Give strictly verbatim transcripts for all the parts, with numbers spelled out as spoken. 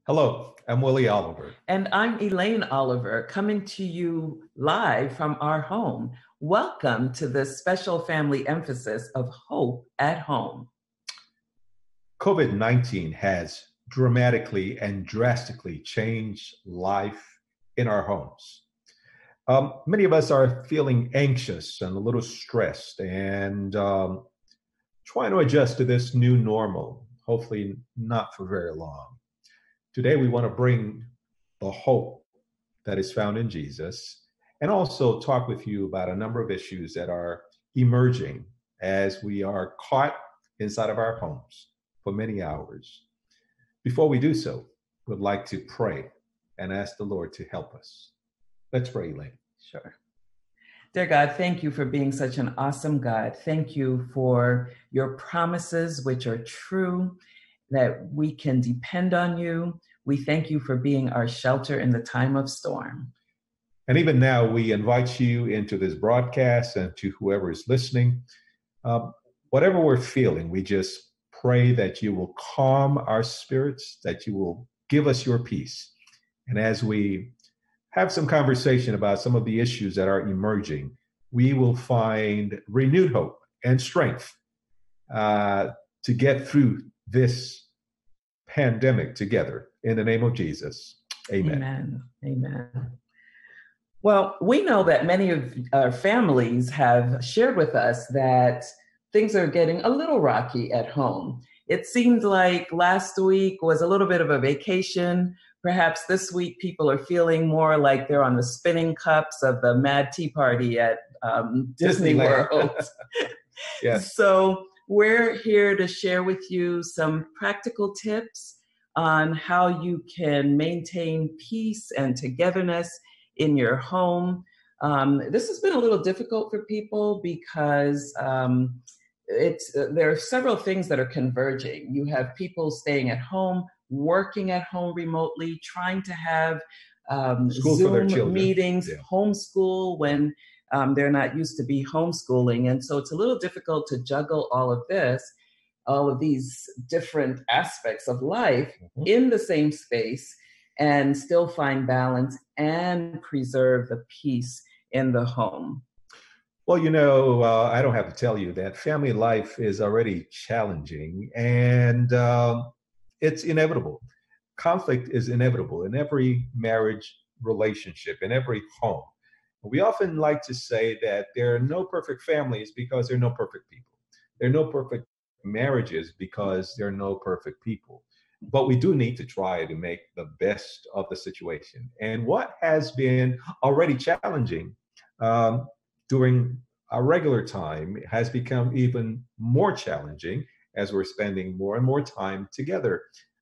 Hello, I'm Willie Oliver. And I'm Elaine Oliver, coming to you live from our home. Welcome to this special family emphasis of Hope at Home. COVID nineteen has dramatically and drastically changed life in our homes. Um, many of us are feeling anxious and a little stressed and um, trying to adjust to this new normal, hopefully not for very long. Today, we want to bring the hope that is found in Jesus and also talk with you about a number of issues that are emerging as we are caught inside of our homes for many hours. Before we do so, we'd like to pray and ask the Lord to help us. Let's pray, Elaine. Sure. Dear God, thank you for being such an awesome God. Thank you for your promises, which are true, that we can depend on you. We thank you for being our shelter in the time of storm. And even now, we invite you into this broadcast and to whoever is listening. Um, whatever we're feeling, we just pray that you will calm our spirits, that you will give us your peace. And as we have some conversation about some of the issues that are emerging, we will find renewed hope and strength uh, to get through this pandemic together. In the name of Jesus, amen. Amen. Amen. Well, we know that many of our families have shared with us that things are getting a little rocky at home. It seemed like last week was a little bit of a vacation. Perhaps this week people are feeling more like they're on the spinning cups of the Mad Tea Party at um, Disney World. Yes. So we're here to share with you some practical tips on how you can maintain peace and togetherness in your home. Um, this has been a little difficult for people because um, it's, uh, there are several things that are converging. You have people staying at home, working at home remotely, trying to have um, Zoom meetings, yeah. homeschool when um, they're not used to be homeschooling. And so it's a little difficult to juggle all of this, all of these different aspects of life mm-hmm. in the same space and still find balance and preserve the peace in the home. Well, you know, uh, I don't have to tell you that family life is already challenging and um, it's inevitable. Conflict is inevitable in every marriage relationship, in every home. We often like to say that there are no perfect families because there are no perfect people. There are no perfect marriages because there are no perfect people. But we do need to try to make the best of the situation. And what has been already challenging um, during our regular time has become even more challenging as we're spending more and more time together.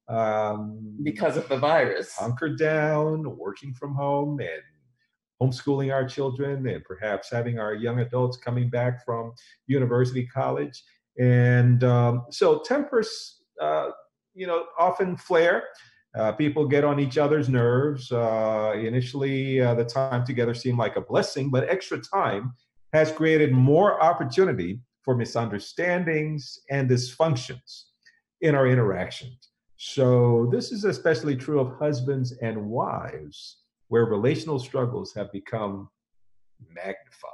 Um, because of the virus. Hunkered down, working from home, and homeschooling our children, and perhaps having our young adults coming back from university, college. And um, so tempers, uh, you know, often flare. Uh, people get on each other's nerves. Uh, initially, uh, the time together seemed like a blessing, but extra time has created more opportunity for misunderstandings and dysfunctions in our interactions. So this is especially true of husbands and wives, where relational struggles have become magnified.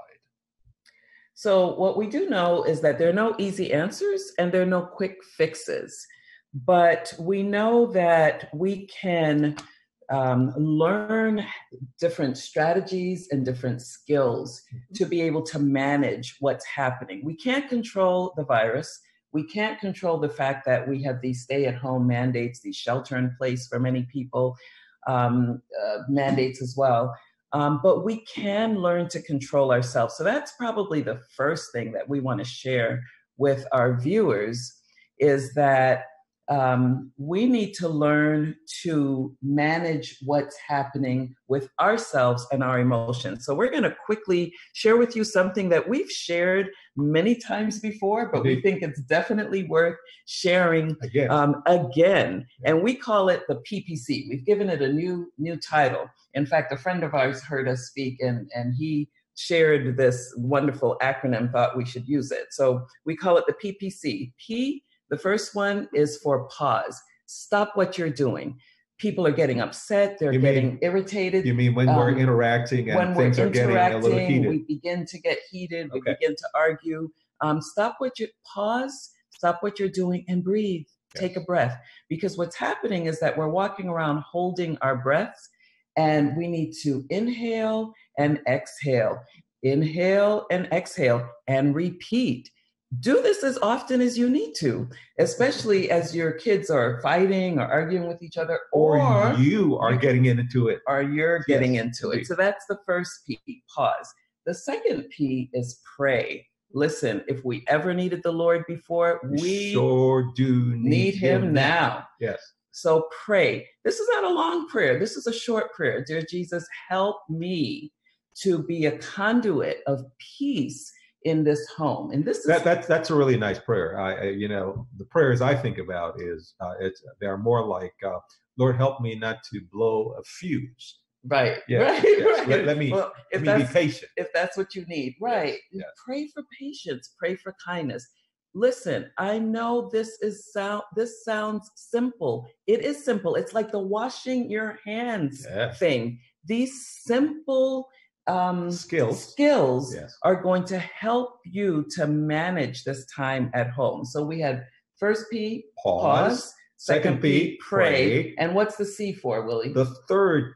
So what we do know is that there are no easy answers and there are no quick fixes, but we know that we can um, learn different strategies and different skills mm-hmm. to be able to manage what's happening. We can't control the virus. We can't control the fact that we have these stay-at-home mandates, these shelter-in-place for many people, um, uh, mandates as well. Um, but we can learn to control ourselves. So that's probably the first thing that we want to share with our viewers is that um, we need to learn to manage what's happening with ourselves and our emotions. So we're going to quickly share with you something that we've shared many times before, but we think it's definitely worth sharing again. Um, again. And we call it the P P C. We've given it a new new title. In fact, a friend of ours heard us speak and, and he shared this wonderful acronym, thought we should use it. So we call it the P P C. P, the first one is for pause. Stop what you're doing. people are getting upset, they're You getting mean- irritated. You mean when we're Um, interacting and when we're things are getting a little interacting, heated? we begin to get heated, we Okay. begin to argue. Um, stop what you pause, stop what you're doing, and breathe. Take Yes. a breath. Because what's happening is that we're walking around holding our breaths, and we need to inhale and exhale, inhale and exhale, and repeat. Do this as often as you need to, especially as your kids are fighting or arguing with each other, Or, or you are you- getting into it. or you're getting Yes, into indeed. it. So that's the first P, pause. The second P is pray. Listen, if we ever needed the Lord before, we sure do need, need him now. Yes. So pray. This is not a long prayer. This is a short prayer. Dear Jesus, help me to be a conduit of peace in this home. And this is That, that's that's a really nice prayer. I, I you know the prayers I think about is uh, it's they're more like uh, Lord, help me not to blow a fuse. right. Yes, right. yes. right. Let, let me Well, if let me be that's patient. if that's what you need, right? yes. Pray for patience. Pray for kindness. Listen, I know this is sound. This sounds simple. It is simple. It's like the washing your hands Yes. thing. These simple um, Skills. skills Yes. are going to help you to manage this time at home. So we had first P, Pause. pause. Second P, pray. pray. And what's the C for, Willie? The third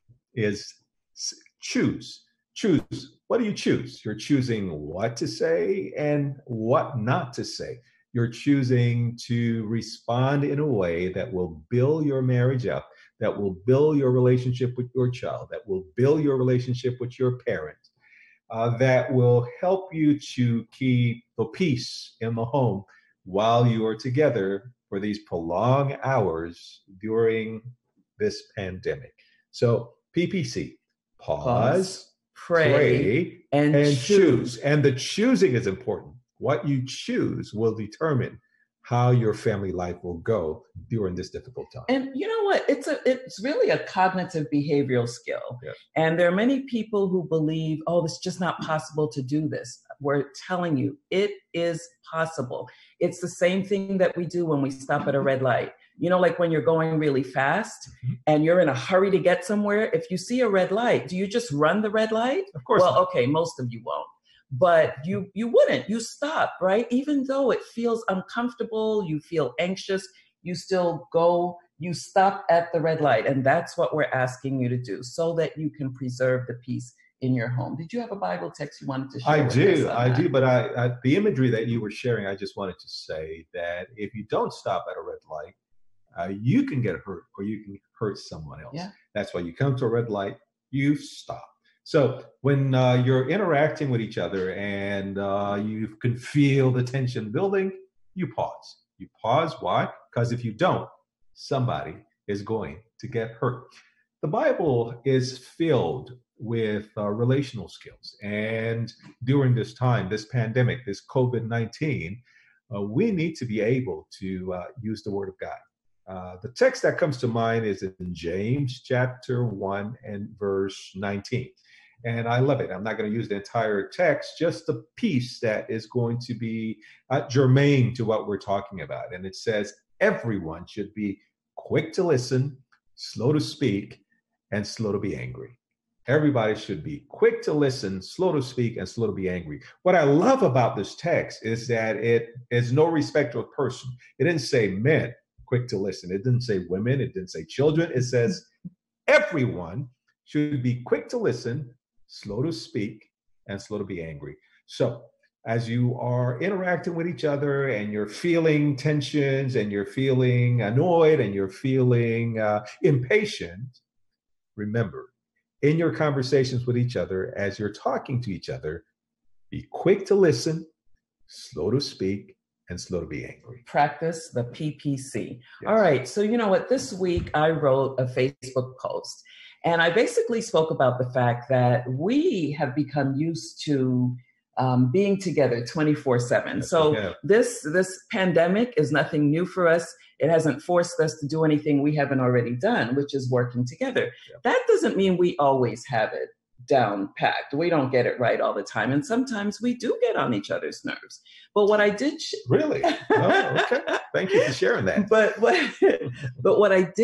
is s- choose. Choose. What do you choose? You're choosing what to say and what not to say. You're choosing to respond in a way that will build your marriage up, that will build your relationship with your child, that will build your relationship with your parent, uh, that will help you to keep the peace in the home while you are together for these prolonged hours during this pandemic. So P P C, pause, Pause, pray, pray, and, and choose. choose. And the choosing is important. What you choose will determine how your family life will go during this difficult time. And you know what? It's a it's really a cognitive behavioral skill. Yes. And there are many people who believe, oh, it's just not possible to do this. We're telling you, it is possible. It's the same thing that we do when we stop at a red light. You know, like when you're going really fast and you're in a hurry to get somewhere, if you see a red light, do you just run the red light? Of course. Well, not. okay, most of you won't. But you you wouldn't. You stop, right? Even though it feels uncomfortable, you feel anxious, you still go, you stop at the red light. And that's what we're asking you to do so that you can preserve the peace in your home. Did you have a Bible text you wanted to share? I with do, us on I that? do. But I, I, the imagery that you were sharing, I just wanted to say that if you don't stop at a red light, uh, you can get hurt or you can hurt someone else. Yeah. That's why you come to a red light, you stop. So when uh, you're interacting with each other and uh, you can feel the tension building, you pause. You pause. Why? Because if you don't, somebody is going to get hurt. The Bible is filled with uh, relational skills. And during this time, this pandemic, this COVID nineteen, uh, we need to be able to uh, use the Word of God. Uh, the text that comes to mind is in James chapter one and verse nineteen. And I love it. I'm not going to use the entire text, just the piece that is going to be uh, germane to what we're talking about. And it says, everyone should be quick to listen, slow to speak, and slow to be angry. Everybody should be quick to listen, slow to speak, and slow to be angry. What I love about this text is that it is no respect of person. It didn't say men, quick to listen. It didn't say women. It didn't say children. It says everyone should be quick to listen, slow to speak, and slow to be angry. So as you are interacting with each other and you're feeling tensions and you're feeling annoyed and you're feeling uh, impatient, remember, in your conversations with each other, as you're talking to each other, be quick to listen, slow to speak, and slow to be angry. Practice the P P C. Yes. All right. So, you know what? This week I wrote a Facebook post and I basically spoke about the fact that we have become used to um, being together twenty-four seven. Yes, so yeah. this, this pandemic is nothing new for us. It hasn't forced us to do anything we haven't already done, which is working together. Yeah. That doesn't mean we always have it down packed. We don't get it right all the time. And sometimes we do get on each other's nerves. But what I did... Sh- Really? Oh, okay. Thank you for sharing that. But what, but what I did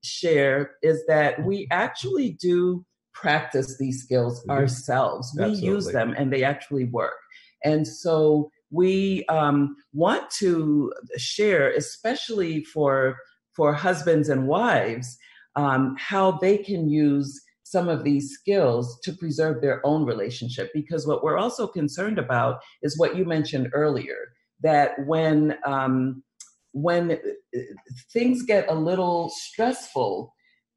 share is that we actually do practice these skills ourselves. We Absolutely. use them and they actually work. And so we um, want to share, especially for, for husbands and wives, um, how they can use some of these skills to preserve their own relationship. Because what we're also concerned about is what you mentioned earlier, that when um, when things get a little stressful,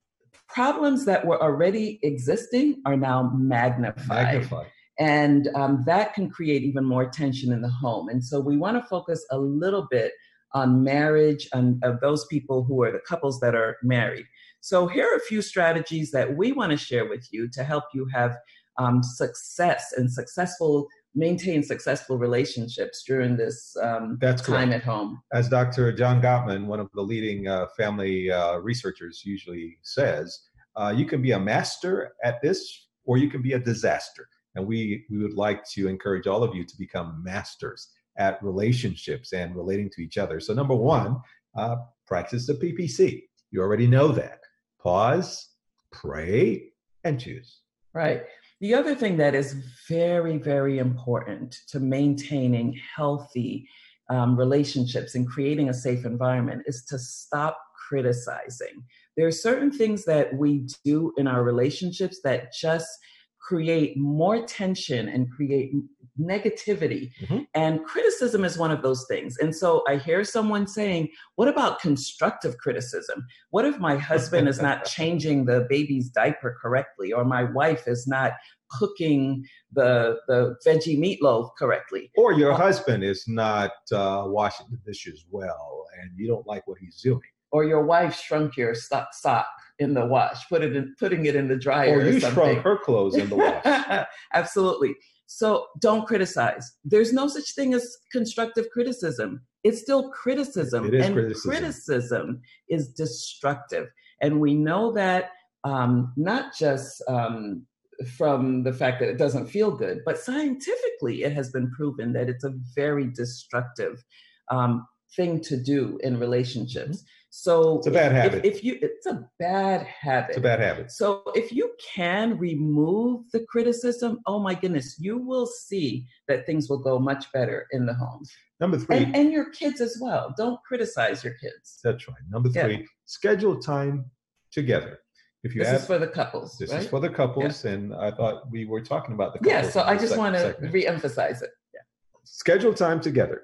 problems that were already existing are now magnified. Magnified. And um, that can create even more tension in the home. And so we want to focus a little bit on marriage and of those people who are the couples that are married. So here are a few strategies that we want to share with you to help you have um, success and successful maintain successful relationships during this um, That's time correct. at home. As Doctor John Gottman, one of the leading uh, family uh, researchers, usually says, uh, you can be a master at this or you can be a disaster. And we, we would like to encourage all of you to become masters at relationships and relating to each other. So number one, uh, practice the P P C. You already know that. Pause, pray, and choose. Right. The other thing that is very, very important to maintaining healthy um, relationships and creating a safe environment is to stop criticizing. There are certain things that we do in our relationships that just create more tension and create negativity. Mm-hmm. And criticism is one of those things. And so I hear someone saying, what about constructive criticism? What if my husband is not changing the baby's diaper correctly, or my wife is not cooking the, the veggie meatloaf correctly? Or your uh, husband is not uh, washing the dishes well and you don't like what he's doing. Or your wife shrunk your sock, sock in the wash, put it in, putting it in the dryer. Or you or something. shrunk her clothes in the wash. Absolutely. So don't criticize. There's no such thing as constructive criticism. It's still criticism. It is and criticism. criticism is destructive. And we know that um, not just um, from the fact that it doesn't feel good, but scientifically it has been proven that it's a very destructive um, thing to do in relationships. So it's a bad habit. If, if you, it's a bad habit. It's a bad habit. So if you can remove the criticism, oh my goodness, you will see that things will go much better in the home. Number three. And, and your kids as well. Don't criticize your kids. That's right. Number three, yeah. Schedule time together. If you this have, is for the couples. This right? is for the couples, yeah. And I thought we were talking about the couples. Yeah, so I just sec- want to segment. re-emphasize it. Yeah. Schedule time together.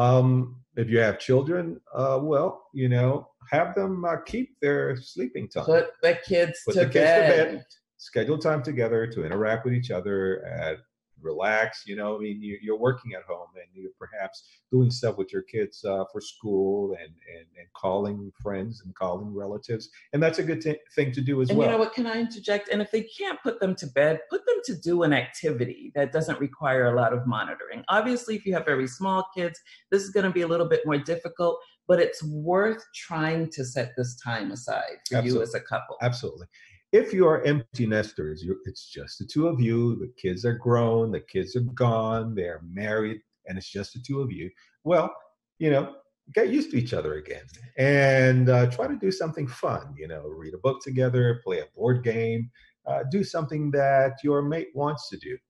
Um, if you have children, uh, well, you know, have them uh, keep their sleeping time. Put the kids, Put to, the kids bed. to bed. Schedule time together to interact with each other and relax. You know, I mean, you, you're working at home and you're perhaps doing stuff with your kids uh, for school and, and, and calling friends and calling relatives. And that's a good t- thing to do as and well. And you know what, can I interject? And if they can't put them to bed, put them to do an activity that doesn't require a lot of monitoring. Obviously, if you have very small kids, this is going to be a little bit more difficult, but it's worth trying to set this time aside for Absolutely. you as a couple. Absolutely. If you are empty nesters, you're, it's just the two of you, the kids are grown, the kids are gone, they're married, and it's just the two of you, well, you know, get used to each other again and uh, try to do something fun, you know, read a book together, play a board game, uh, do something that your mate wants to do.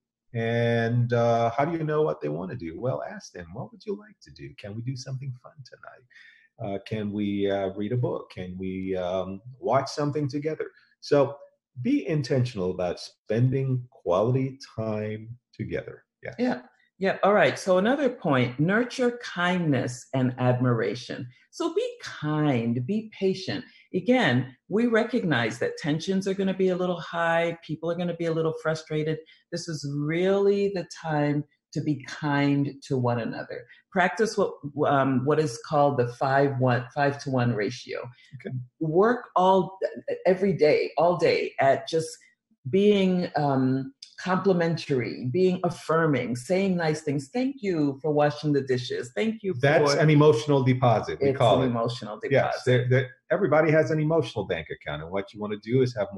And uh, how do you know what they want to do? Well, ask them, what would you like to do? Can we do something fun tonight? Uh, can we uh, read a book? Can we um, watch something together? So be intentional about spending quality time together. Yeah. Yeah. Yeah. All right. So another point, nurture kindness and admiration. So be kind, be patient. Again, we recognize that tensions are going to be a little high. People are going to be a little frustrated. This is really the time to be kind to one another. Practice what um, what is called the five one five to one ratio. Okay. Work all every day, all day at just being um, complimentary, being affirming, saying nice things. Thank you for washing the dishes. Thank you. That's for... an emotional deposit. We it's call an it emotional deposit. Yes, they're, they're, everybody has an emotional bank account, and what you want to do is have more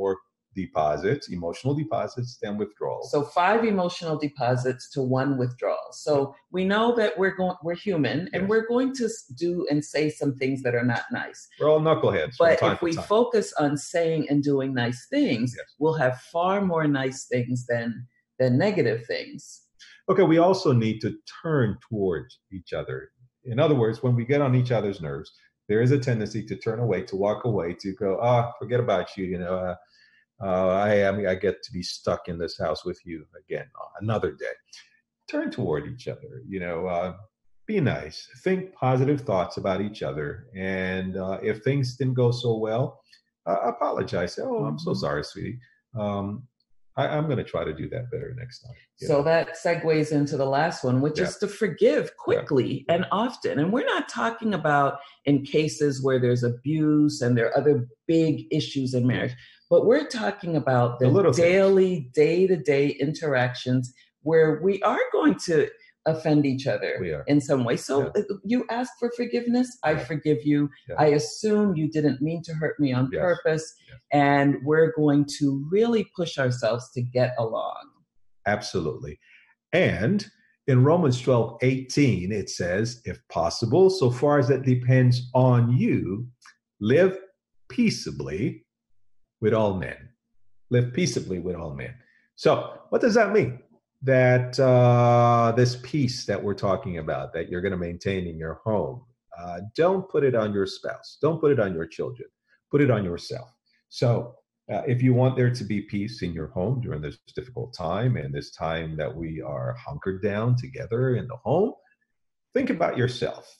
deposits, emotional deposits, than withdrawals. So five emotional deposits to one withdrawal. So we know that we're going, we're human, and Yes. we're going to do and say some things that are not nice. We're all knuckleheads. But from time if we to time. focus on saying and doing nice things, Yes. we'll have far more nice things than than negative things. Okay, we also need to turn towards each other. In other words, when we get on each other's nerves, there is a tendency to turn away, to walk away, to go, ah, oh, forget about you. You know, uh, uh, I, I mean, I get to be stuck in this house with you again another day. Turn toward each other. You know, uh, be nice. Think positive thoughts about each other. And uh, if things didn't go so well, uh, apologize. Say, oh, I'm so sorry, sweetie. Um, I, I'm going to try to do that better next time. So know? that segues into the last one, which Yeah. is to forgive quickly Yeah. and often. And we're not talking about in cases where there's abuse and there are other big issues in marriage, but we're talking about the, The little daily, day-to-day interactions where we are going to offend each other We are. in some way. So Yeah. you ask for forgiveness, I Yeah. forgive you. Yeah. I assume you didn't mean to hurt me on Yes. purpose. Yes. And we're going to really push ourselves to get along. Absolutely. And in Romans twelve eighteen, it says, if possible, so far as it depends on you, live peaceably with all men. Live peaceably with all men. So what does that mean? That uh, this peace that we're talking about, that you're going to maintain in your home, uh, don't put it on your spouse. Don't put it on your children. Put it on yourself. So uh, if you want there to be peace in your home during this difficult time and this time that we are hunkered down together in the home, think about yourself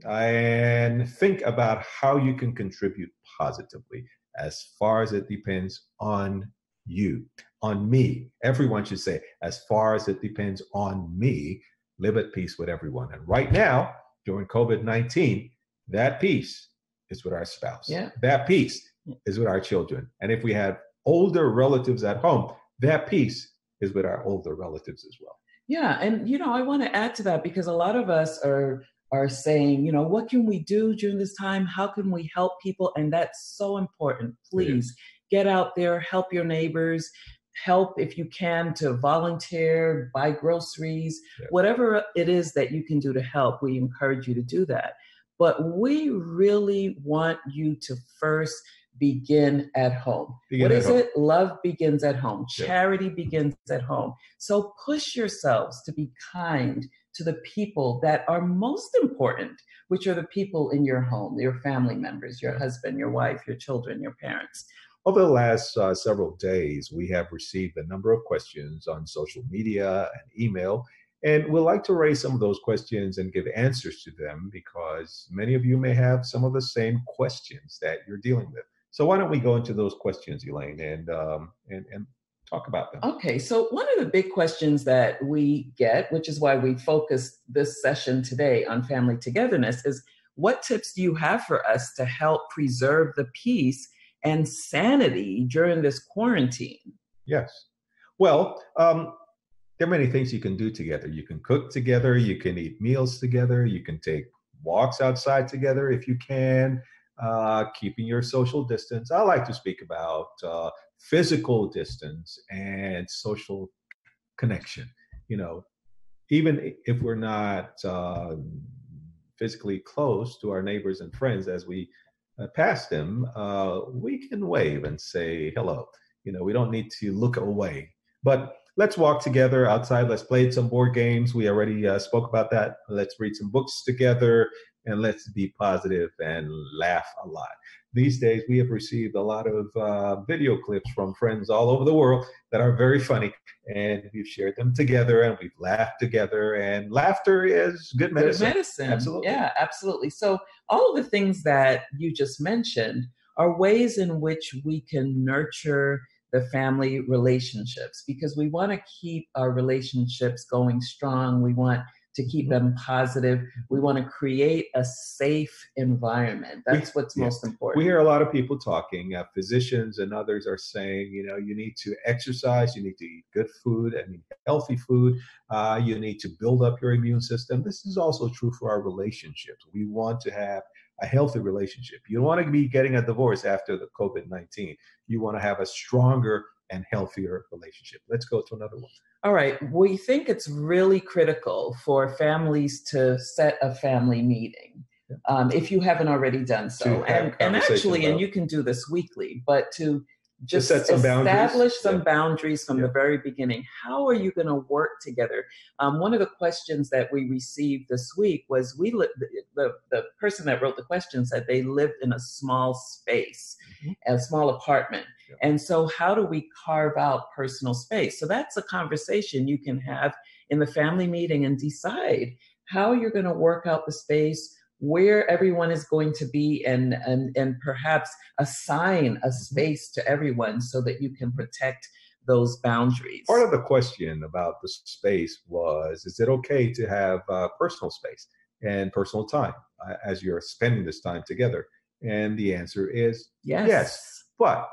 and think about how you can contribute positively as far as it depends on you, on me. Everyone should say, as far as it depends on me, live at peace with everyone. And right now, during COVID nineteen, that peace is with our spouse. Yeah. That peace is with our children. And if we have older relatives at home, that peace is with our older relatives as well. Yeah. And, you know, I want to add to that because a lot of us are are saying, you know, what can we do during this time? How can we help people? And that's so important. Please get out there, help your neighbors, help if you can to volunteer, buy groceries, Yeah. whatever it is that you can do to help. We encourage you to do that. But we really want you to first begin at home. Begin what at is home. it? Love begins at home. Yeah. Charity begins at home. So push yourselves to be kind to the people that are most important, which are the people in your home, your family members, your Yeah. husband, your wife, your children, your parents. Over the last uh, several days, we have received a number of questions on social media and email, and we'd like to raise some of those questions and give answers to them because many of you may have some of the same questions that you're dealing with. So why don't we go into those questions, Elaine, and um, and, and talk about them? Okay, so one of the big questions that we get, which is why we focused this session today on family togetherness, is what tips do you have for us to help preserve the peace and sanity during this quarantine? Yes. Well, um, there are many things you can do together. You can cook together. You can eat meals together. You can take walks outside together if you can, uh, keeping your social distance. I like to speak about uh, physical distance and social connection. You know, even if we're not uh, physically close to our neighbors and friends as we uh, pass them, uh, we can wave and say hello. You know, we don't need to look away. But let's walk together outside. Let's play some board games. We already uh, spoke about that. Let's read some books together and let's be positive and laugh a lot. These days, we have received a lot of uh, video clips from friends all over the world that are very funny, and we've shared them together and we've laughed together. And laughter is good medicine. Good medicine. Absolutely. Yeah, absolutely. So all of the things that you just mentioned are ways in which we can nurture the family relationships because we want to keep our relationships going strong. We want to keep them positive. We want to create a safe environment. That's what's yeah. most important. We hear a lot of people talking, uh, physicians and others are saying, you know, you need to exercise, you need to eat good food, I mean, healthy food. Uh, you need to build up your immune system. This is also true for our relationships. We want to have a healthy relationship. You don't want to be getting a divorce after the COVID nineteen. You want to have a stronger and healthier relationship. Let's go to another one. All right. We think it's really critical for families to set a family meeting. Um, if you haven't already done so. And, and actually, about, and you can do this weekly, but to just set some establish boundaries. some yeah. boundaries from yeah. the very beginning. How are you going to work together? Um, one of the questions that we received this week was we li- the, the, the person that wrote the question said they lived in a small space, mm-hmm. a small apartment. Yeah. And so how do we carve out personal space? So that's a conversation you can have in the family meeting and decide how you're going to work out the space, where everyone is going to be, and, and, and perhaps assign a space to everyone so that you can protect those boundaries. Part of the question about the space was, is it okay to have uh, personal space and personal time uh, as you're spending this time together? And the answer is yes. yes. But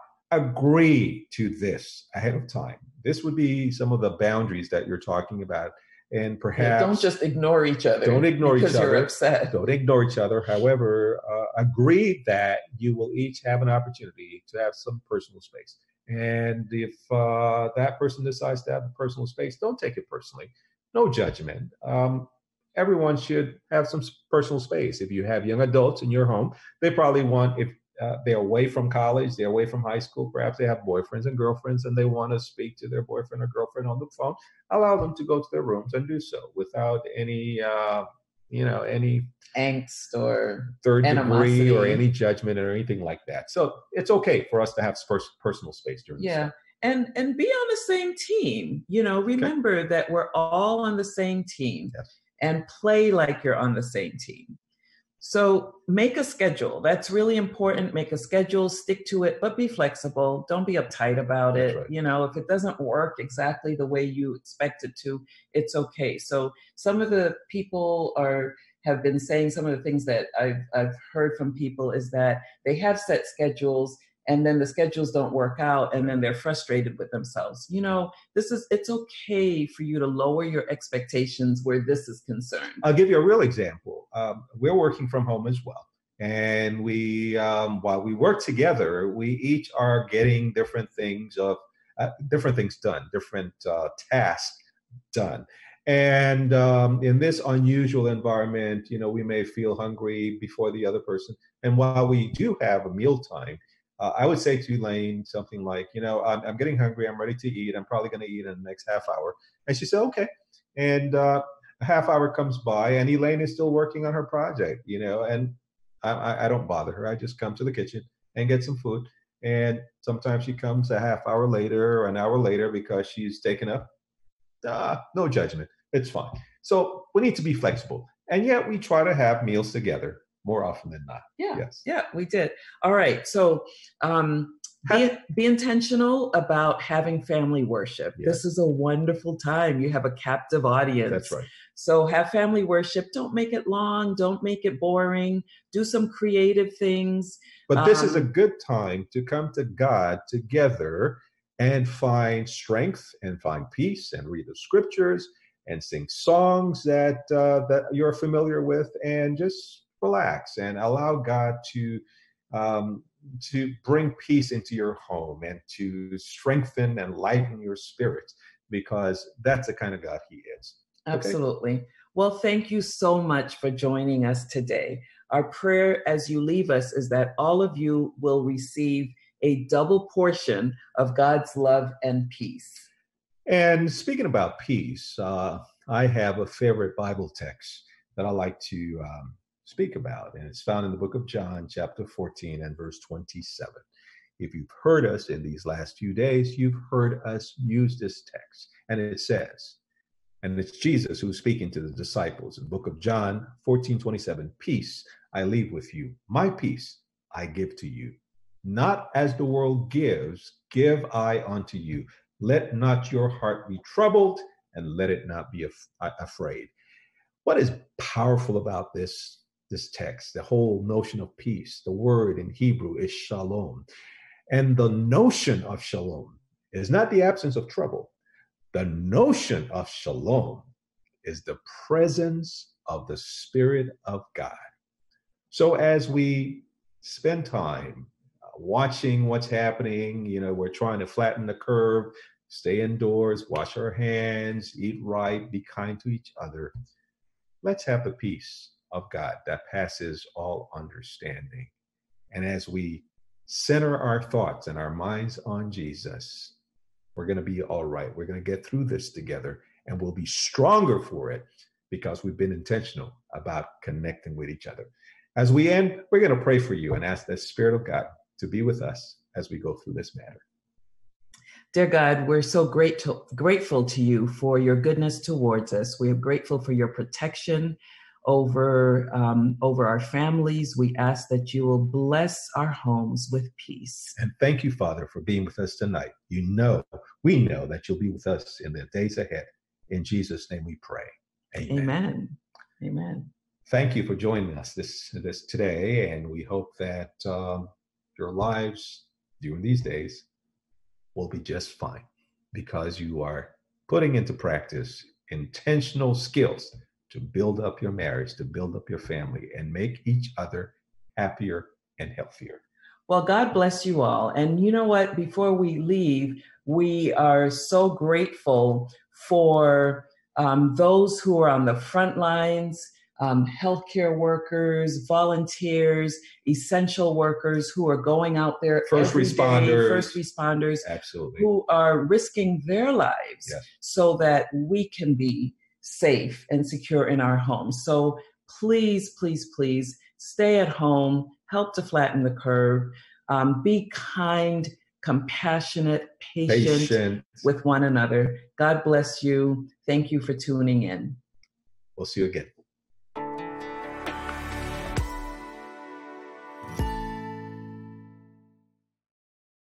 agree to this ahead of time. This would be some of the boundaries that you're talking about. And perhaps yeah, don't just ignore each other. Don't ignore because each other. You're upset. Don't ignore each other. However, uh, agree that you will each have an opportunity to have some personal space. And if uh, that person decides to have a personal space, don't take it personally. No judgment. Um, everyone should have some personal space. If you have young adults in your home, they probably want, if uh, they're away from college, they're away from high school, perhaps they have boyfriends and girlfriends and they want to speak to their boyfriend or girlfriend on the phone, allow them to go to their rooms and do so without any, uh, you know, any angst or third animosity. degree or any judgment or anything like that. So it's okay for us to have personal space during this yeah. time. And and be on the same team. You know, remember okay. that we're all on the same team yes. and play like you're on the same team. So make a schedule. That's really important. Make a schedule, stick to it, but be flexible. Don't be uptight about That's it. right. You know, if it doesn't work exactly the way you expect it to, it's okay. So some of the people are have been saying, some of the things that I've I've heard from people is that they have set schedules and then the schedules don't work out and then they're frustrated with themselves. You know, this is, it's okay for you to lower your expectations where this is concerned. I'll give you a real example. Um, we're working from home as well. And we, um, while we work together, we each are getting different things of, uh, different things done, different uh, tasks done. And um, in this unusual environment, you know, we may feel hungry before the other person. And while we do have a mealtime, Uh, I would say to Elaine something like, you know, I'm, I'm getting hungry. I'm ready to eat. I'm probably going to eat in the next half hour. And she said, okay. And uh, a half hour comes by and Elaine is still working on her project, you know, and I, I don't bother her. I just come to the kitchen and get some food. And sometimes she comes a half hour later or an hour later because she's taken up. Uh, no judgment. It's fine. So we need to be flexible. And yet we try to have meals together more often than not. Yeah, yes. yeah, we did. All right. So um, be, be intentional about having family worship. Yes. This is a wonderful time. You have a captive audience. That's right. So have family worship. Don't make it long. Don't make it boring. Do some creative things. But this um, is a good time to come to God together and find strength and find peace and read the scriptures and sing songs that uh, that you're familiar with and just relax and allow God to um, to bring peace into your home and to strengthen and lighten your spirit, because that's the kind of God He is. Okay? Absolutely. Well, thank you so much for joining us today. Our prayer as you leave us is that all of you will receive a double portion of God's love and peace. And speaking about peace, uh, I have a favorite Bible text that I like to um, speak about, and it's found in the book of John, chapter fourteen and verse twenty-seven. If you've heard us in these last few days, you've heard us use this text, and it says, and it's Jesus who's speaking to the disciples in the book of John fourteen twenty-seven, peace I leave with you, my peace I give to you. Not as the world gives, give I unto you. Let not your heart be troubled, and let it not be af- afraid. What is powerful about this, this text, the whole notion of peace? The word in Hebrew is shalom. And the notion of shalom is not the absence of trouble. The notion of shalom is the presence of the Spirit of God. So as we spend time uh, watching what's happening, you know, we're trying to flatten the curve, stay indoors, wash our hands, eat right, be kind to each other. Let's have the peace of God that passes all understanding. And as we center our thoughts and our minds on Jesus, we're going to be all right. We're going to get through this together, and we'll be stronger for it because we've been intentional about connecting with each other. As we end, we're going to pray for you and ask the Spirit of God to be with us as we go through this matter. Dear God, we're so great to, grateful to you for your goodness towards us. We are grateful for your protection over, um, over our families. We ask that you will bless our homes with peace. And thank you, Father, for being with us tonight. You know, we know that you'll be with us in the days ahead. In Jesus' name we pray. Amen. Amen. Amen. Thank you for joining us this, this today, and we hope that um, your lives during these days will be just fine because you are putting into practice intentional skills to build up your marriage, to build up your family, and make each other happier and healthier. Well, God bless you all. And you know what? Before we leave, we are so grateful for um, those who are on the front lines, um, healthcare workers, volunteers, essential workers who are going out there First every responders. day, first responders, Absolutely. who are risking their lives Yes. so that we can be safe and secure in our homes. So please, please, please stay at home, help to flatten the curve, um, be kind, compassionate, patient, Patient. with one another. God bless you. Thank you for tuning in. We'll see you again.